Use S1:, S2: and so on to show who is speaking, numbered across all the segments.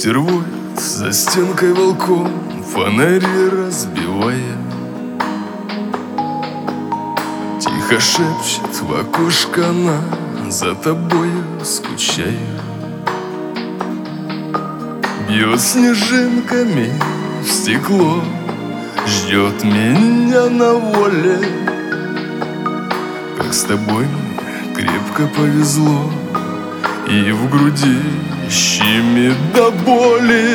S1: Ветер воет за стенкой волком, фонари разбивая. Тихо шепчет в окошко она: за тобою скучаю. Бьет снежинками в стекло, ждет меня на воле. Как с тобой мне крепко повезло, и в груди щемит до боли.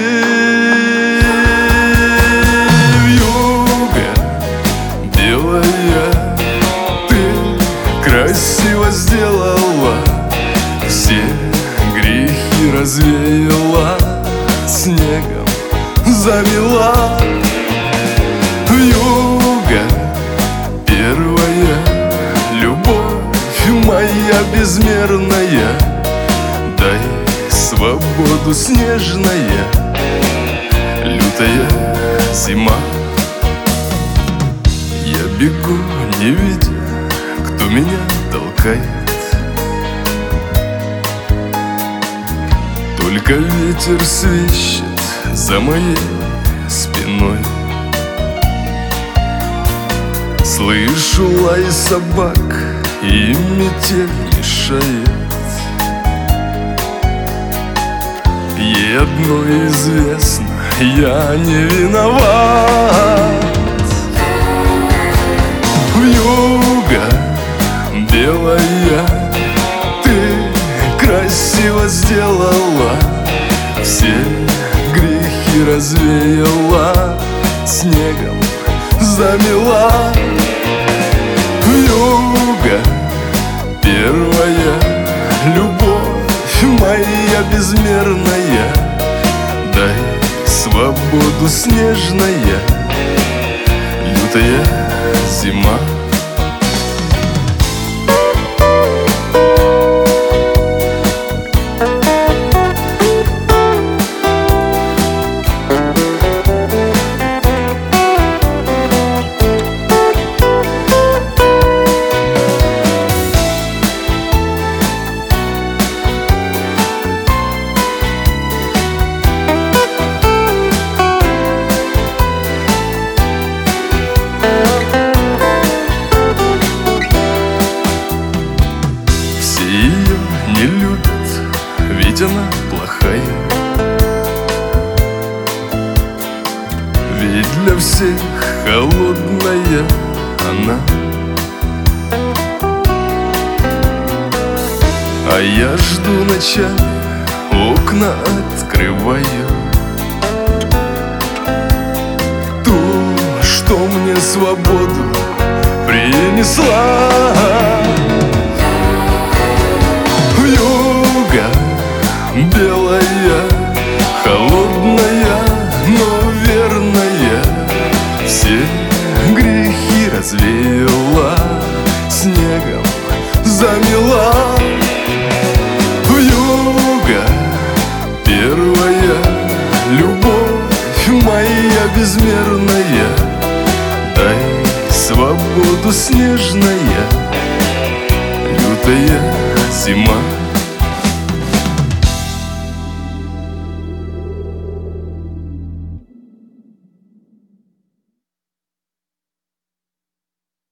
S1: Вьюга белая, ты красиво сделала, все грехи развеяла, снегом замела. Вьюга первая, любовь моя безмерная, дай свободу снежная, лютая зима. Я бегу, не видя, кто меня толкает. Только ветер свищет за моей спиной. Слышу лай собак, и метель мешает. Ей одно известно: я не виноват. Вьюга белая, ты красиво сделала, все грехи развеяла, снегом замела. Вьюга первая, любовь моя безмерная, дай свободу снежная, лютая зима. Ее не любят, ведь она плохая. Ведь для всех холодная она. А я жду ночами, окна открываю. То, что мне свободу принесла. Вьюга белая, холодная, но верная, все грехи развеяла, снегом замела. Вьюга первая, любовь моя безмерная, дай свободу снежная, лютая зима.